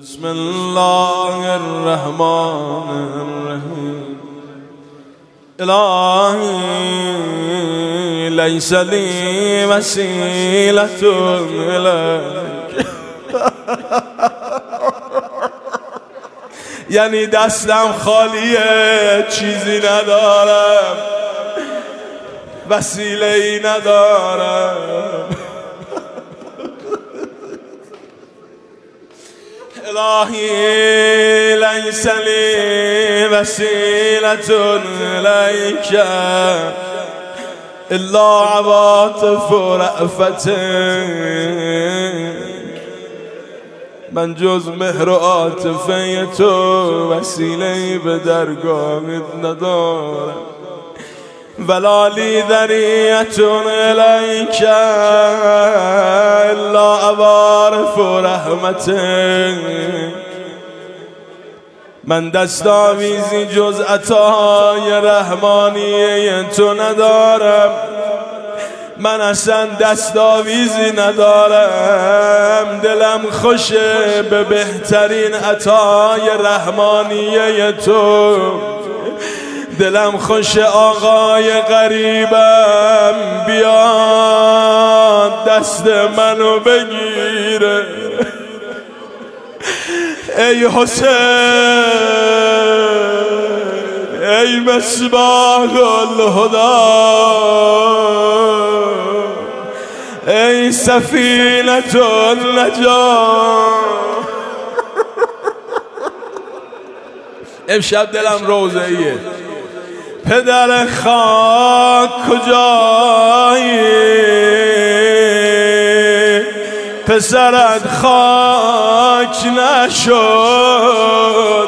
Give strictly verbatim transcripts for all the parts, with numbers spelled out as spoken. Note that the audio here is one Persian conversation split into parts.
بسم الله الرحمن الرحیم. الهی لیس لی وسیلة الیک. یعنی دستم خالیه، چیزی ندارم، وسیله ای ندارم. الهی لیس لی وسیلة الیک الا عواطف رأفتک. من جز مهر و عاطفه تو وسیله‌ای به درگاهت ندارم. ولا لی ذریة الیک الا عوارف رحمتک. من دستاویزی جز عطاهای رحمانیه تو ندارم. من اصلا دستاویزی ندارم. دلم خوشه به بهترین عطاهای رحمانیه تو. دلم خوش آقای غریبم بیاد دست منو بگیره. ای حسین، ای مصباح الهدی، ای سفینة النجاة. امشب دلم روزه‌ایه. پدر خاک کجایی؟ پسرت خاک نشد.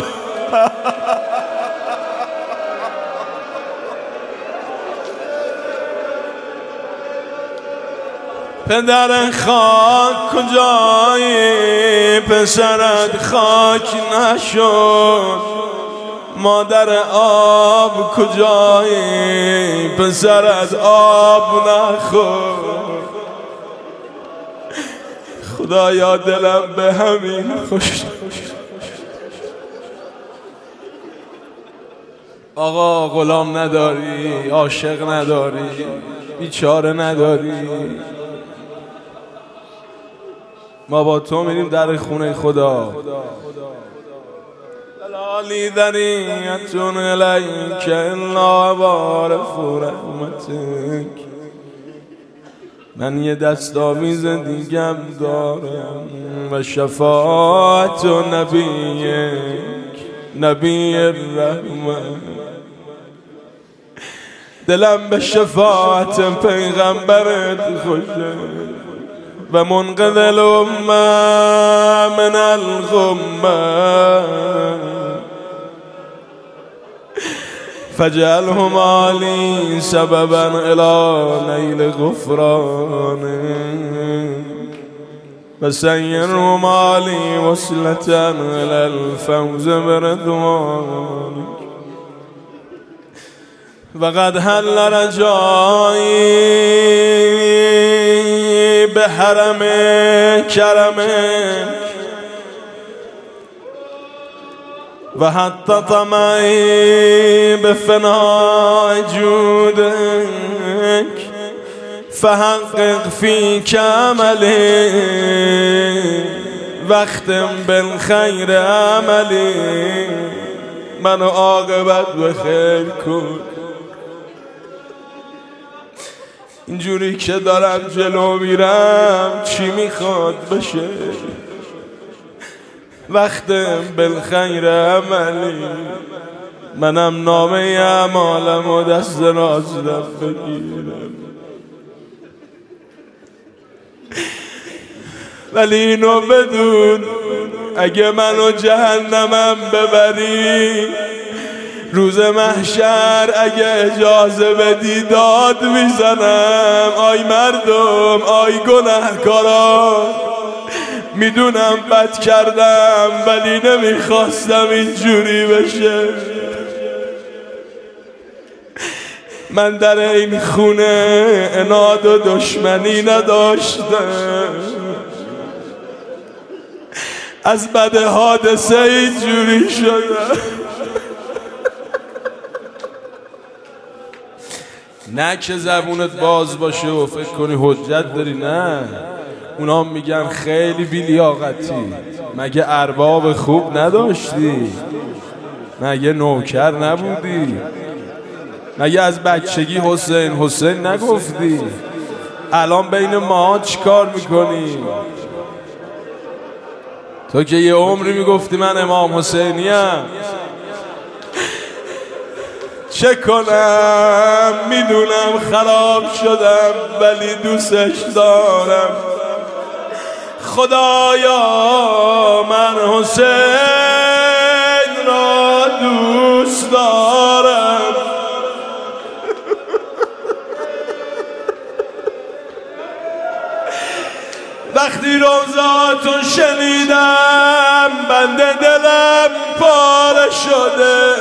پدر خاک کجایی؟ پسرت خاک نشد. مادر آب کجایی؟ پسرت آب نخور. خدایا دلم به همین خوش. آقا غلام نداری، عاشق نداری، بیچاره نداری. ما با تو میریم در خونه خدا. لی ذریة الیک الا عوارف رحمتک. من یه دستاویز دیگم دارم و شفاعت نبیک، نبی الرحمة. دلم به شفاعت پیغمبرت خوشه و منقذ الامة من الغمة. فاجعلهما لي سببا الى نيل غفرانك وسيرهما لي وصلة الى الفوز برضوانك. وقد هل رجائي بحرم كرمك و حتی طمعی به فنای جودک. فحقق فی عملی واختم بالخیر عملی. منو عاقبت به خیر کن. اینجوری که دارم جلو میرم چی میخواد بشه؟ وقتم بالخیر عملی. منم نامه اعمالم و دست راستم بگیرم. ولی اینو بدون اگه منو جهنمم ببری، روز محشر اگه اجازه بدی داد میزنم. آی مردم، آی گناهکاران، میدونم بد کردم ولی نمیخواستم اینجوری بشه. من در این خونه عناد و دشمنی نداشتم. از بد حادثه اینجوری شدم. نه که زبونت باز باشه و فکر کنی حجت داری، نه. اونا میگن خیلی بی‌لیاقتی. مگه ارباب خوب نداشتی؟ مگه نوکر نبودی؟ مگه از بچگی حسین حسین نگفتی؟ الان بین ما چی کار میکنی؟ تو که یه عمری میگفتی من امام حسینیم. چه کنم؟ میدونم خراب شدم ولی دوستش دارم. خدایا من حسین را دوست دارم. وقتی روزاتون شنیدم بنده دلم پاره شده.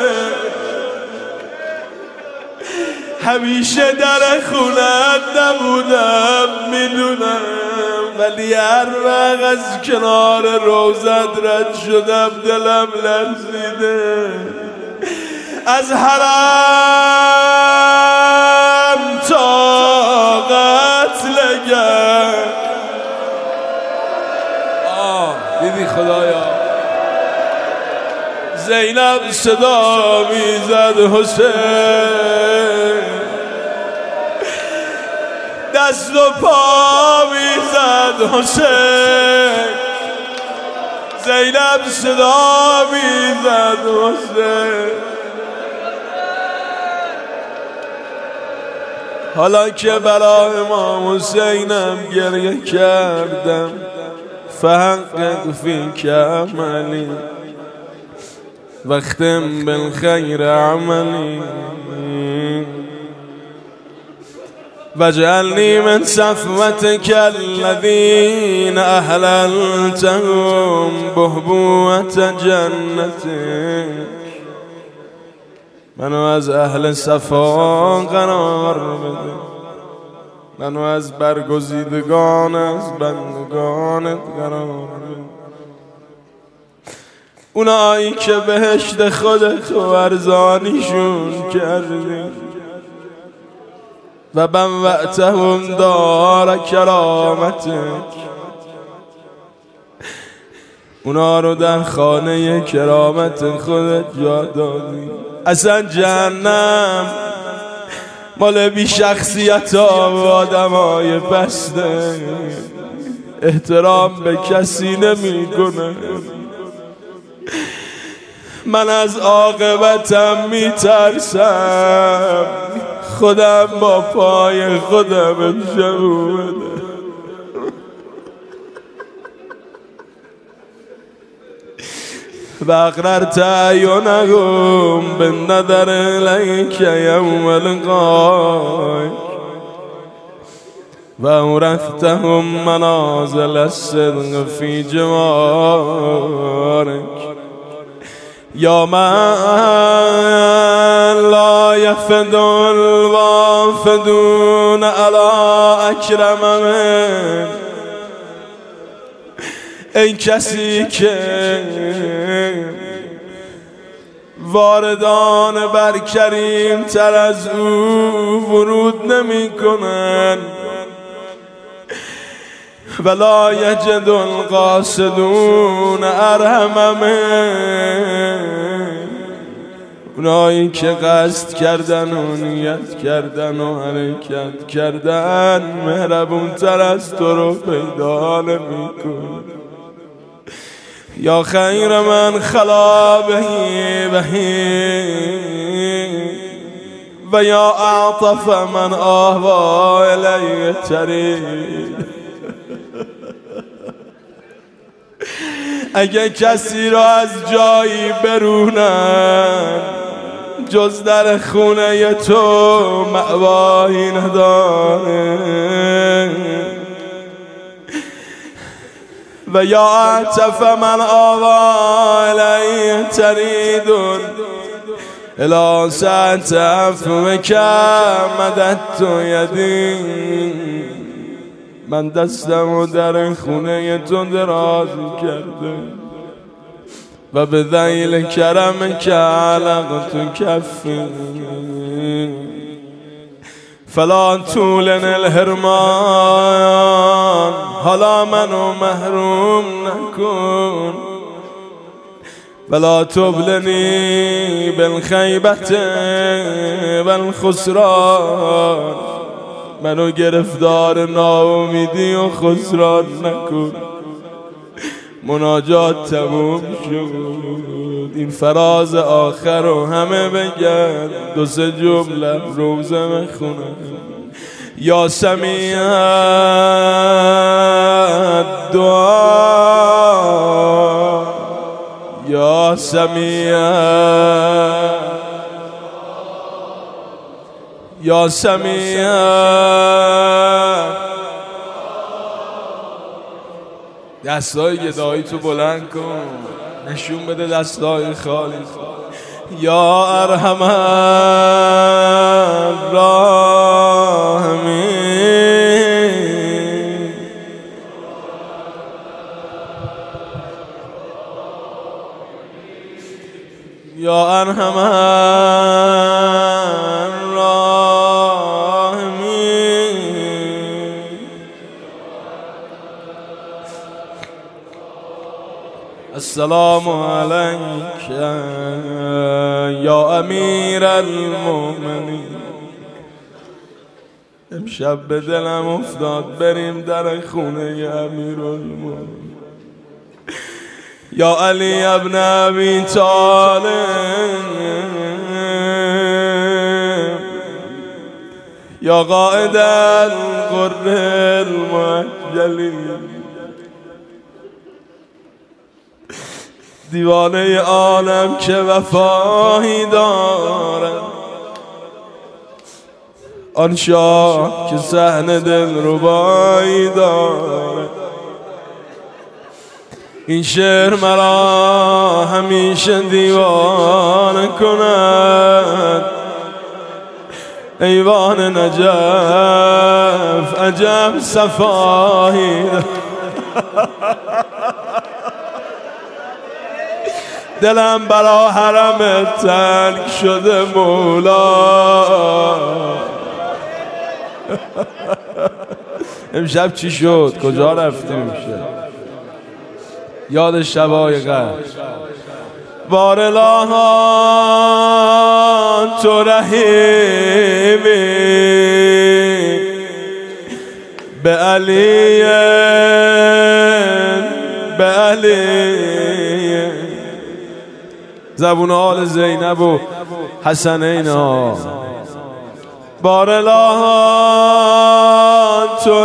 همیشه در خونت نبودم میدونم، ولی هر وقت از کنار روزت رد شدم دلم لرزیده. از حرم تا قتلگاه. آه دیدی خدایا زینب صدا میزد حسین، دست و پا میزد حسین. زینب صدا میزد حسین. حالا که برای امام حسینم گریه کردم، فحقق فیک عملی واختم بالخیر عملی واجعلنی من صفوتک الذین احللتهم بهبوة جنتک. منو از اهل صفا قرار بده، منو از برگزیدگان از بندگانت قرار بده. اونایی که بهشت خودت و ارزانیشون کردی و بوأتهم دار کرامتک، اونا رو در خانه کرامت خودت جا دادی. اصلا جهنم مال بی شخصیت ها و آدم های بسته، احترام به کسی نمی کنه. من از عاقبتم می ترسم، خودم با پای خودم امشبو بده. و اقررت اعینهم بالنظر الیک یوم القاک و اورثتهم منازل الصدق فی جوارک. یا من لا یفد الوافدون علی اکرم من. ای کسی که واردان بر کریم تر از او ورود نمی کنن. ولا یجد القاصدون ارحم من. اونایی که قصد کردن و نیت کردن و حرکت کردن مهربون تر از تو رو پیدا نمی کن. یا خیر من خلا بهی بهی و یا اعطف من آهوا الی طریق. اگه کسی را از جایی برونن جز در خونه تو مأوایی نداره. و یا اعطف من آوا الی تریدون الی ساعت عفوک مددت یدی. من دستم و در خونه تو دراز کردم و به ذیل کرم که علقت کفی فلا طولن الحرمان حالا منو محروم نکن ولا تبلنی بالخیبت والخسران منو گرفتار ناامیدی و خسران نکن. مناجات تموم شد، این فراز آخر رو همه بگن، دو سه جمله روزه میخونم. یا سمیع دعا یا سمیع یا سمیع دستای گدایی تو بلند کن، نشون بده دستای خالی. یا ارحم الراحمین یا ارحم السلام علیک یا امیر المؤمنین. امشب به دلم افتاد بریم در خونه امیر المؤمنین. یا علی ابن ابی طالب یا قائد الغر المعجلین، دیوانه عالم که وفایی دارد، آن شاه که صحن دلربایی دارد. این شعر مرا همیشه دیوانه کند، ایوان نجف عجب صفایی دارد. دلم برا حرم تنگ شده مولا. امشب چی شد؟ کجا رفتیم امشب؟ یاد شبای قدر. بار الهان تو رحیمی به علی به علی. زبون آل زینب و حسنین ها. بار الهان تو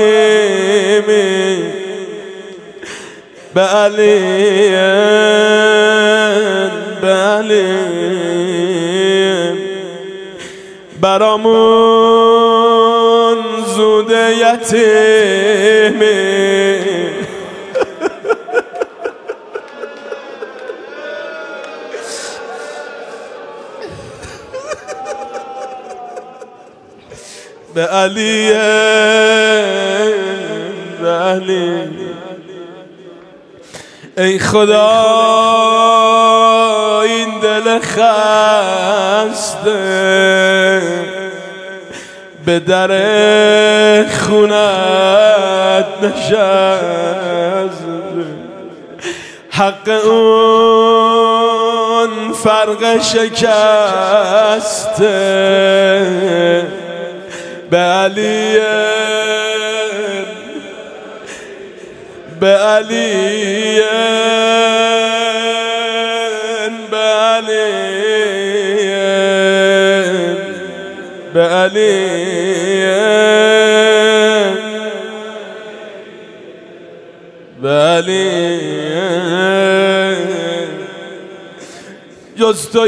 رحیمی به علی به علی، برامون زود یتیمی. به علی به علی. ای خدا این دل خسته به در خونت نشسته، حق اون فرق شکسته به علی به علی به علی به علی به علی. جز تو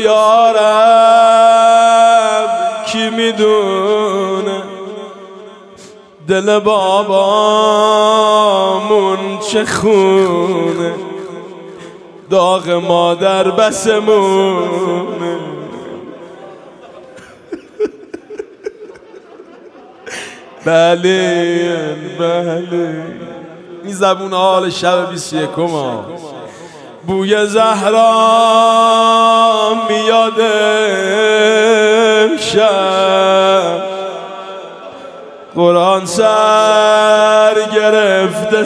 یارم کی میدونه دل بابامون چه خونه، داغ مادر بسمونه. بله بله. این زبون حال شب بیست و یکم ها. بوی زهرا میاد امشب، قرآن سر گرفته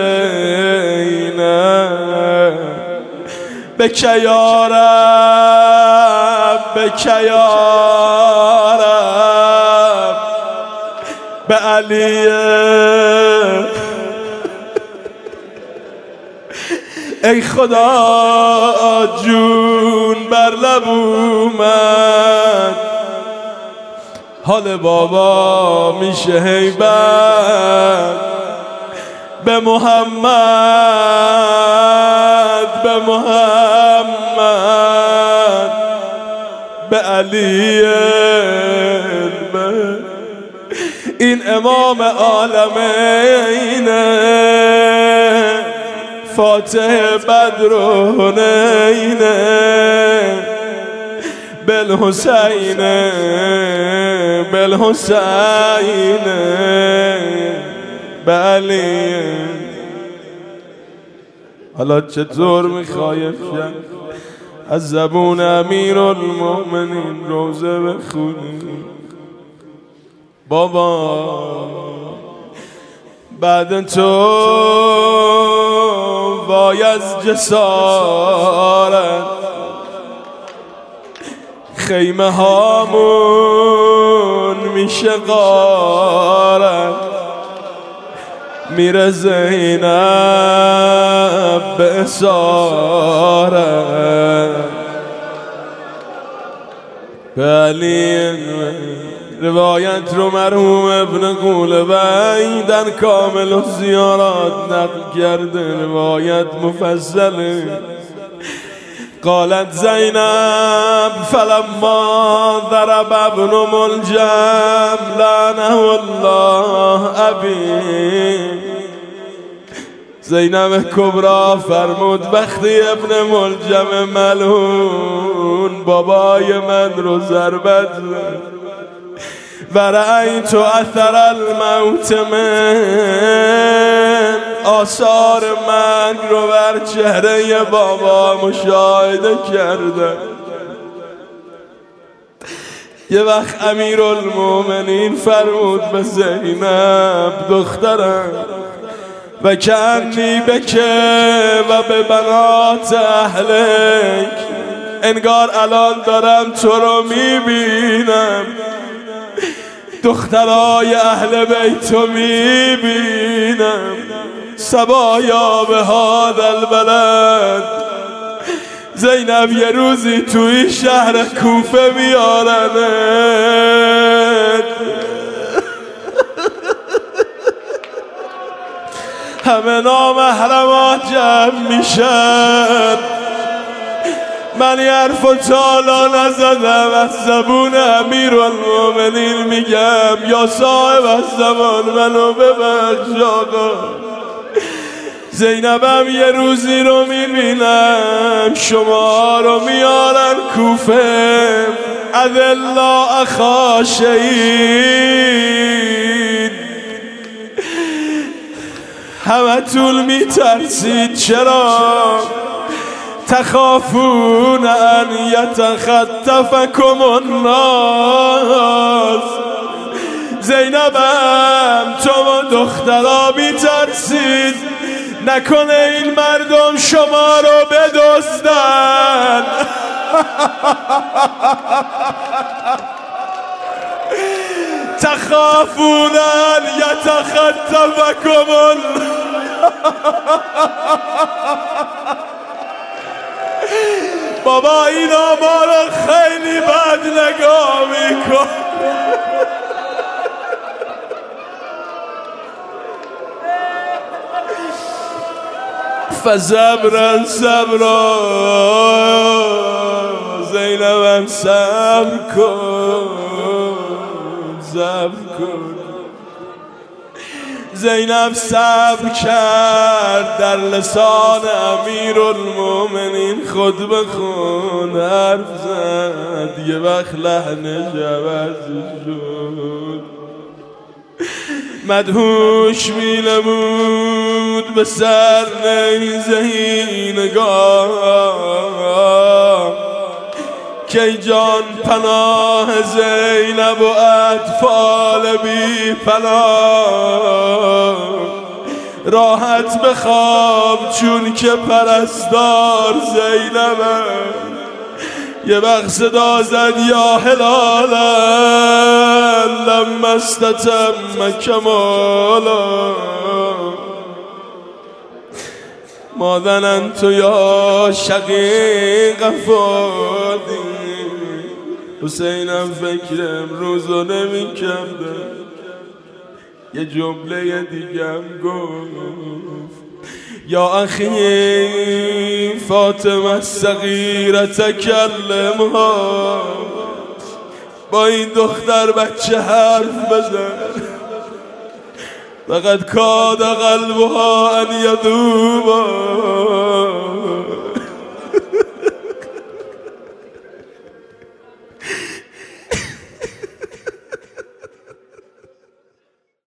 زینب. بکه یا رب بکه یا رب به علی ای خدا جون بر لب اومد، حال بابا میشه هیبت به محمد به محمد به علی. این امام عالمینه، فاتح بدر و حنینه، بالحسین بالحسین به علی. حالا چطور میخوای افشن از زبون امیر المؤمنین روزه بخونی؟ بابا بعد تو وای از جسارت، خیمه هامون میشه غارت، میره زینب به اسارت به علی. روایت رو مرحوم ابن قولبی در کامل و زیارات نقل کرده، روایت مفصله. قالت زینب فلما ضرب ابن ملجم لعنه الله ابی. زینب کبرا فرمود وقتی ابن ملجم ملعون بابای من رو ضربت زد، و رأیت اثر الموت من، آثار من رو بر چهره بابا مشاهده کرده. یه وقت امیر المؤمنین فرمود به زینب دخترم و کنی بکه و به بنات اهلک، انگار الان دارم تو رو میبینم، دخترای اهل بیتو میبینم. صبایا به هذا البلد، زینب یه روزی توی شهر کوفه میارنت، همه نامحرمات جمع میشن. من یه حرف و تالا نزدم، از زبون امیر المؤمنین میگم یا صاحب از زمان منو ببخش آقا. زینبم یه روزی رو میبینم شما رو میارن کوفه، اذلا اخا شهید. همه طول میترسید، چرا؟ تخافون ان یتخطفکم الناس. زینبم تو و دخترا بی‌ترسید، نکنه این مردم شما رو بدزدن. تخافون ان یتخطفکم الناس. بابا اینا ما رو خیلی بد نگاه میکن. فصبرا صبرا، زینبم صبر کن صبر کن. زینب صبر کرد، در لسان امیر المؤمنین خود به خود حرف زد. یه وقت لحنش عوض شد، مدهوش می نمود بود به سر نیزه نگاه که جان پناه زینب و اطفال بی پناه راحت بخواب چون که پرستار زینبه یه وقت صدا زد یا هلالا لما استتم کمالا ما ظننت یا شقیق فادی حسینم فکر امروز رو نمی کردم یه جمله دیگم گفت یا اخی فاطمه صغیره تکلمها با این دختر بچه حرف بزن فقط کاد قلبها ان یذوبا